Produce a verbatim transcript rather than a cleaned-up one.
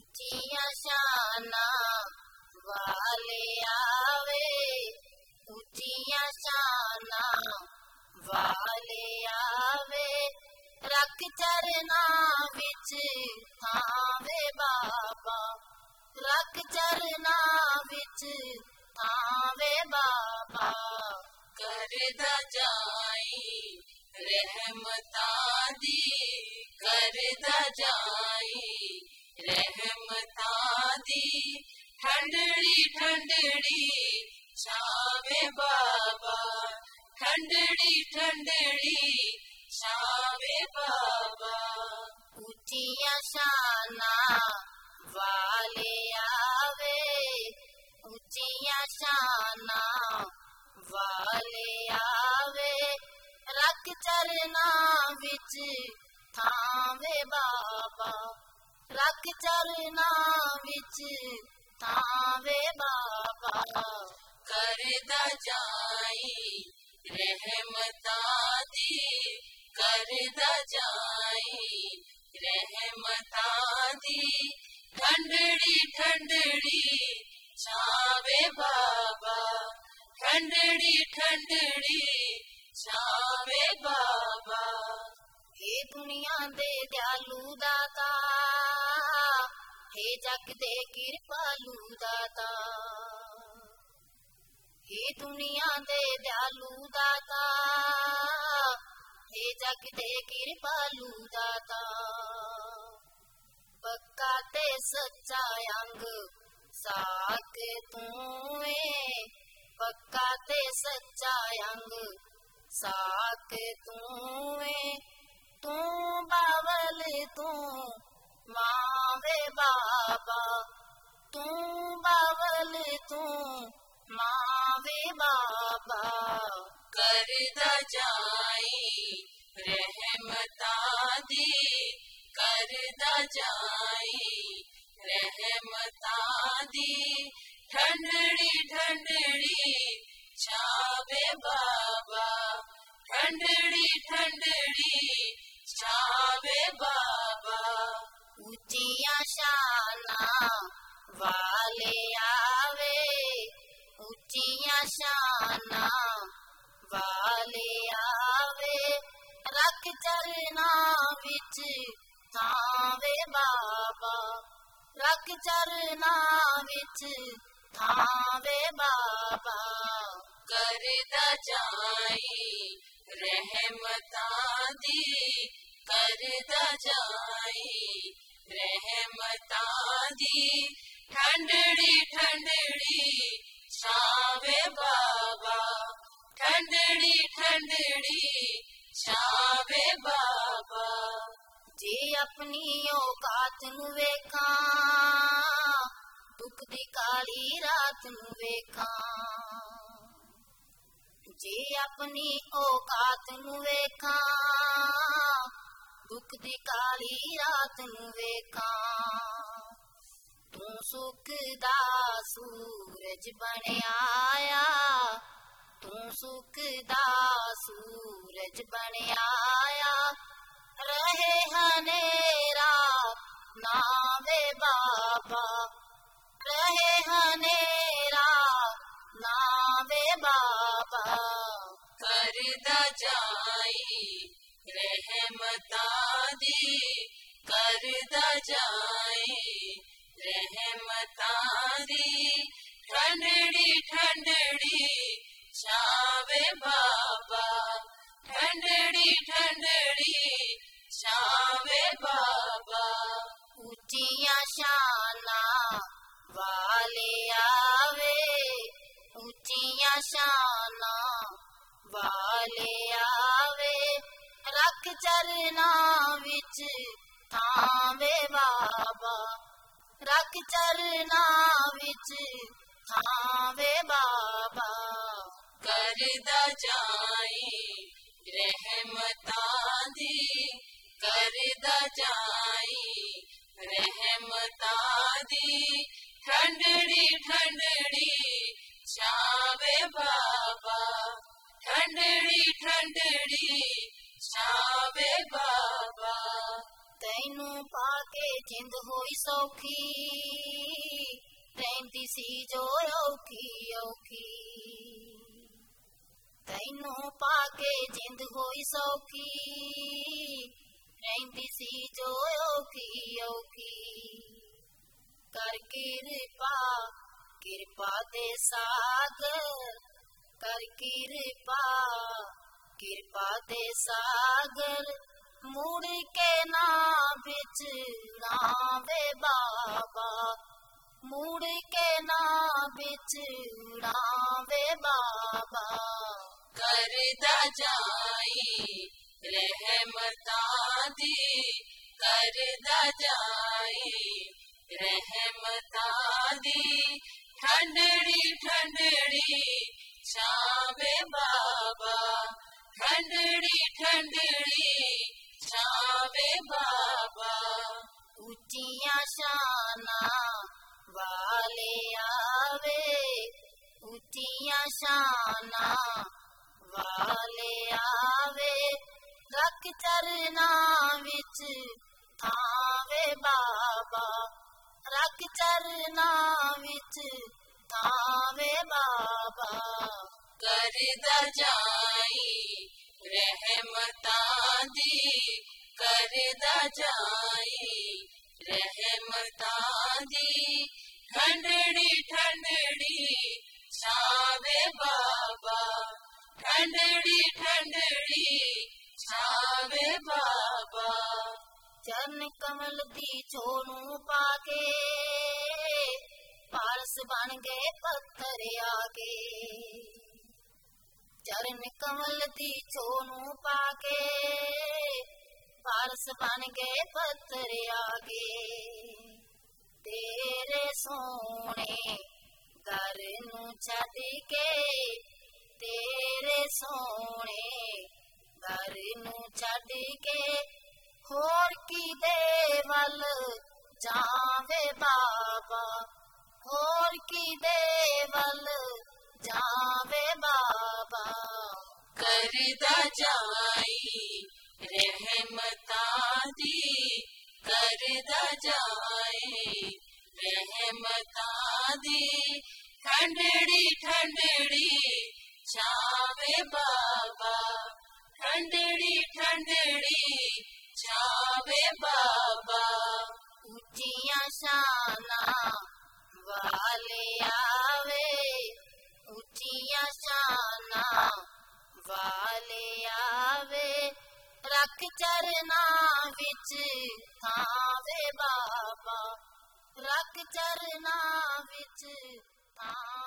ਉੱਚੀਆਂ ਸ਼ਾਨਾਂ ਵਾਲੇ ਆਵੇ, ਉੱਚੀਆਂ ਸ਼ਾਨਾਂ ਵਾਲੇ ਆਵੇ, ਰੱਖ ਚਰਨਾਂ ਵਿੱਚ ਥਾਵੇ ਬਾਬਾ, ਰੱਖ ਚਰਨਾਂ ਵਿੱਚ ਥਾਵੇ ਬਾਬਾ। ਕਰਦਾ ਜਾਈ ਰਹਿਮਤਾਂ ਦੀ, ਕਰਦਾ ਜਾਈ ਰਹਿਮਤਾਂ ਦੀ, ਠੰਡੜੀ ਠੰਡੜੀ ਛਾਵੇਂ ਬਾਬਾ, ਠੰਡੜੀ ਠੰਡੜੀ ਛਾਵੇਂ ਬਾਬਾ। ਉੱਚੀਆਂ ਸ਼ਾਨਾਂ ਵਾਲੇ ਆਵੇ, ਉੱਚੀਆਂ ਸ਼ਾਨਾਂ ਵਾਲੇ ਆਵੇ, ਰੱਖ ਚਰਨਾਂ ਵਿੱਚ ਥਾਵੇ ਬਾਬਾ, ਰੱਖ ਚਰਨਾਂ ਵਿੱਚ ਥਾਵੇ ਬਾਬਾ। ਕਰਦਾ ਜਾਈ ਰਹਿਮਤਾਂ ਦੀ, ਕਰਦਾ ਜਾਈ ਰਹਿਮਤਾਂ ਦੀ, ਠੰਡੜੀ ਠੰਡੜੀ ਛਾਵੇਂ ਬਾਬਾ, ਠੰਡੜੀ ਠੰਡੜੀ ਛਾਵੇਂ ਬਾਬਾ। ਹੇ ਦੁਨੀਆਂ ਦੇ ਦਿਆਲੂ ਦਾਤਾ, ਹੇ ਜਗ ਦੇ ਕਿਰਪਾਲੂ ਦਾਤਾ, ਹੇ ਦੁਨੀਆਂ ਦੇ ਦਿਆਲੂ ਦਾਤਾ, ਹੇ ਜਗ ਦੇ ਕਿਰਪਾਲੂ ਦਾਤਾ। ਪੱਕਾ ਤੇ ਸੱਚਾ ਅੰਗ ਸਾਕ ਤੂੰ ਏ, ਪੱਕਾ ਤੇ ਸੱਚਾ ਅੰਗ ਸਾਕ ਤੂੰ ਏ, ਤੂੰ ਬਾਵਲ ਤੂੰ ਮਾਵੇ ਬਾਬਾ, ਤੂੰ ਬਾਵਲ ਤੂੰ ਮਾਵੇ ਬਾਬਾ। ਕਰਦਾ ਜਾਈ ਰਹਿਮਤਾਂ ਦੀ, ਕਰਦਾ ਜਾਈ ਰਹਿਮਤਾਂ ਦੀ, ਠੰਡੜੀ ਠੰਡੜੀ ਛਾਵੇਂ ਬਾਬਾ, ਠੰਡੜੀ ਠੰਡੜੀ ਛਾਵੇਂ ਬਾਬਾ। ਉੱਚੀਆਂ ਸ਼ਾਨਾਂ ਵਾਲੇ ਆਵੇ, ਉੱਚੀਆਂ ਸ਼ਾਨਾਂ ਵਾਲੇ ਆਵੇ, ਰੱਖ ਚਰਨਾਂ ਵਿੱਚ ਥਾਵੇ ਬਾਬਾ, ਰੱਖ ਚਰਨਾਂ ਵਿੱਚ ਥਾਵੇ ਬਾਬਾ। ਕਰਦਾ ਜਾਈ ਰਹਿਮਤਾਂ ਦੀ, ਕਰਦਾ ਜਾਈ ਰਹਿਮਤਾਂ ਦੀ, ਠੰਡੜੀ ਠੰਡੜੀ ਛਾਵੇਂ ਬਾਬਾ, ਠੰਡੜੀ ਠੰਡੜੀ ਛਾਵੇਂ ਬਾਬਾ। ਜੇ ਆਪਣੀ ਔਕਾਤ ਨੂੰ ਵੇਖਾਂ, ਦੁੱਖ ਦੀ ਕਾਲੀ ਰਾਤ ਨੂੰ ਵੇਖਾਂ, ਜੇ ਆਪਣੀ ਔਕਾਤ ਨੂੰ ਵੇਖਾਂ, ਦੁੱਖ ਦੀ ਕਾਲੀ ਰਾਤ ਨੂੰ ਵੇਖਾਂ। ਤੂੰ ਸੁੱਖ ਦਾ ਸੂਰਜ ਬਣਿਆ ਆ, ਤੂੰ ਸੁੱਖ ਦਾ ਸੂਰਜ ਬਣਿਆ ਆ, ਰਹੇ ਹਨੇਰਾ ਨਾਵੇ ਬਾਬਾ, ਰਹੇ ਹਨੇਰਾ ਨਾਵੇ ਬਾਬਾ। ਕਰਦਾ ਜਾਈ ਰਹਿਮਤਾਂ ਦੀ, ਕਰਦਾ ਜਾਈ ਰਹਿਮਤਾਂ ਦੀ, ਠੰਡੜੀ ਠੰਡੜੀ ਛਾਵੇਂ ਬਾਬਾ, ਠੰਡੜੀ ਠੰਡੜੀ ਛਾਵੇਂ ਬਾਬਾ। ਉੱਚੀਆਂ ਸ਼ਾਨਾਂ ਵਾਲੇ ਆਵੇ, ਉੱਚੀਆਂ ਸ਼ਾਨਾਂ ਵਾਲੇ ਆਵੇ, ਰੱਖ ਚਰਨਾਂ ਵਿੱਚ ਥਾਵੇ ਬਾਬਾ, ਰੱਖ ਚਰਨਾਂ ਵਿੱਚ ਥਾਵੇ ਬਾਬਾ। ਕਰਦਾ ਜਾਈ ਰਹਿਮਤਾਂ ਦੀ, ਕਰਦਾ ਜਾਈ ਰਹਿਮਤਾਂ ਦੀ, ਠੰਡੜੀ ਠੰਡੜੀ ਛਾਵੇਂ ਬਾਬਾ, ਠੰਡੜੀ ਠੰਡੜੀ ਛਾਵੇਂ ਬਾਬਾ। ਤੈਨੂੰ ਪਾ ਕੇ ਜਿੰਦ ਹੋਈ ਸੌਖੀ ਰਹਿੰਦੀ ਸੀ ਜੋ ਔਖੀ ਔਖੀ ਤੈਨੂੰ ਪਾ ਕੇ ਜਿੰਦ ਹੋਈ ਸੌਖੀ ਰਹਿੰਦੀ ਸੀ ਜੋ ਔਖੀ ਔਖੀ ਕਰ ਕਿਰਪਾ ਕਿਰਪਾ ਦੇ ਸਾਗਰ ਕਰ ਕਿਰਪਾ ਕਿਰਪਾ ਦੇ ਸਾਗਰ ਮੁੜ ਕੇ ਨਾ ਵਿਛੜਾਂ ਵੇ ਬਾਬਾ ਮੁੜ ਕੇ ਨਾ ਵਿਛੜਾਂ ਵੇ ਬਾਬਾ ਕਰਦਾ ਜਾਈ ਰਹਿਮਤਾਂ ਦੀ ਕਰਦਾ ਜਾਈ ਰਹਿਮਤਾਂ ਦੀ ਠੰਡੜੀ ਠੰਡੜੀ ਛਾਵੇ ਬਾਬਾ ਠੰਡੜੀ ਠੰਡੜੀ ਛਾਵੇ ਬਾਬਾ ਉੱਚੀਆਂ ਸ਼ਾਨਾਂ ਵਾਲੇ ਆਵੇ ਉੱਚੀਆਂ ਸ਼ਾਨਾਂ ਵਾਲੇ ਆਵੇ ਰੱਖ ਚਰਨਾਂ ਵਿੱਚ ਥਾਵੇ ਬਾਬਾ ਰੱਖ ਚਰਨਾਂ ਵਿੱਚ ਥਾਵੇ ਬਾਬਾ ਕਰਦਾ ਜਾਈ ਰਹਿਮਤਾਂ ਦੀ ਕਰਦਾ ਜਾਈ ਰਹਿਮਤਾਂ ਦੀ ਠੰਡੜੀ ਠੰਡੜੀ ਛਾਵੇ ਬਾਬਾ ਠੰਡੜੀ ਠੰਡੜੀ ਛਾਵੇ ਬਾਬਾ ਚਰਨ ਕਮਲ ਦੀ ਛੋਹ ਨੂੰ ਪਾ ਕੇ ਪਾਰਸ ਬਣ ਗਏ ਪੱਥਰ ਆ ਕੇ ਚਰਨ ਕਮਲ ਦੀ ਛੋਹ ਨੂੰ ਪਾ ਕੇ ਪਾਰਸ ਬਣ ਗਏ ਪੱਥਰ ਆ ਕੇ ਤੇਰੇ ਸੋਹਣੇ ਦਰ ਨੂੰ ਛੱਡ ਕੇ ਤੇਰੇ ਸੋਹਣੇ ਦਰ ਨੂੰ ਛੱਡ ਕੇ ਹੋਰ ਕਿਦੇ ਵੱਲ ਜਾਵੇ ਬਾਬਾ ਹੋਰ ਕਿਦੇ ਵੱਲ ਜਾਵੇ ਬਾਬਾ ਕਰਦਾ ਜਾਈ ਰਹਿਮਤਾਂ ਦੀ ਕਰਦਾ ਜਾਈ ਰਹਿਮਤਾਂ ਦੀ ਠੰਡੜੀ ਠੰਡੜੀ ਛਾਵੇ ਬਾਬਾ ਠੰਡੜੀ ਠੰਡੜੀ ਛਾਵੇ ਬਾਬਾ ਉੱਚੀਆਂ ਸ਼ਾਨਾਂ ਵਾਲੇ ਆਵੇ ਉੱਚੀਆਂ ਸ਼ਾਨਾਂ ਵਾਲੇ ਆਵੇ ਰੱਖ ਚਰਨਾਂ ਵਿੱਚ ਥਾਵੇ ਬਾਬਾ ਰੱਖ ਚਰਨਾਂ ਵਿੱਚ ਥਾਂ